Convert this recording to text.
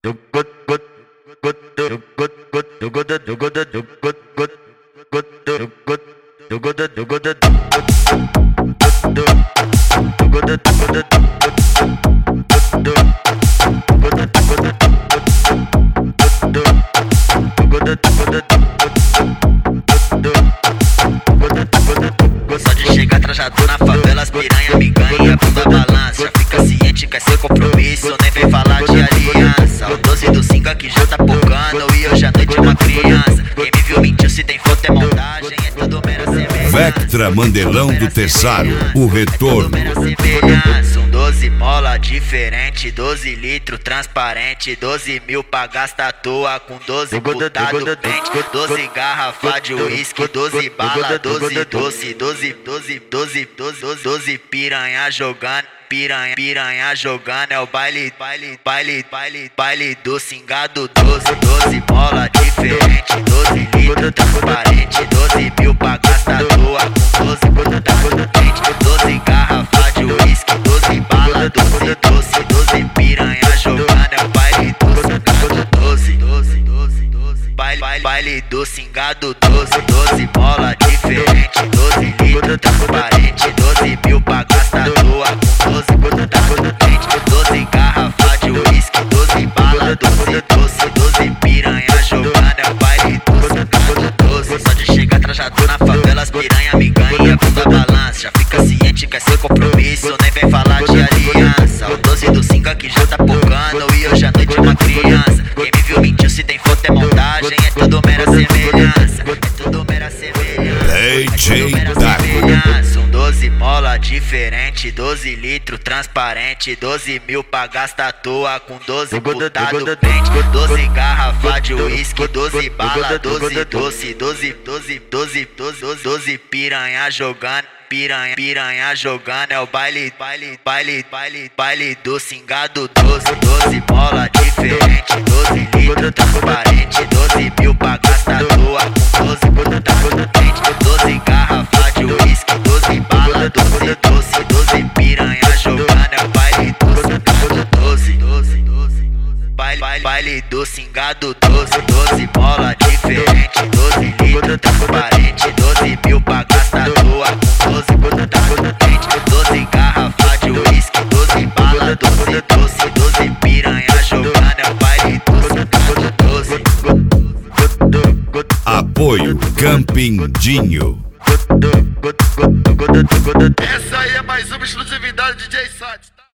Só de chegar trajado na favela, as piranha me ganha, bunda balança. Já fica ciente, quer ser compromisso, nem vem falar de aliança. O 12 do 5 aqui já tá pocando e hoje à noite é uma criança. Quem me viu mentiu, se tem foto é montagem, é tudo mera semelhança. Vectra Mandelão do Tessaro, o retorno. Um 12 mola diferente, 12 litros transparente, 12 mil pra gastar à toa com 12 putado pente, 12 garrafa de uísque, 12 bala, 12 doce, 12 piranha jogando. Piranha jogando, é o baile do cingado. 12 mola diferente, 12 litros transparente, 12 mil pra gastar à toa com 12 putado pente, 12 garrafa de uísque, 12 bala, 12 piranha jogando, é o baile do cingado. 12 baile do cingado. 12 mola diferente, 12 litros transparente, 12 mil pra gastar à toa com 12 putado pente, 12 garrafa de uísque, 12 bala, 12 piranha jogando, é o baile do cingado. 12 só de chegar trajado na favela, as piranha me ganha, bunda balança. Já fica ciente, quer ser compromisso, nem vem falar de aliança. O 12 do 5 aqui já tá pocando e hoje à noite é uma criança. Quem me viu mentiu, se tem foto é montagem, é tudo mera semelhança. É tudo mera semelhança. DJ Um 12 mola diferente, 12 litros transparente, 12 mil pra gastar à toa com 12 putado pente, 12 garrafa de uísque, 12 bala, 12 doce, 12 piranha jogando. Piranha jogando, é o baile do cingado. 12 mola diferente, 12 litros transparente, 12 mil pra gastar à toa com 12 putado pente, 12 garrafa de uísque, 12 bala, 12 piranha jogando, é o baile do cingado. 12 baile do cingado. 12 mola diferente, 12 litros transparente, 12 mil pra gastar à toa com 12 putado pente, 12 garrafa de uísque, 12 bala, 12 piranha jogando, é o baile do cingado. 12 Apoio Campindinho. Essa aí é mais uma exclusividade de DJ Santos.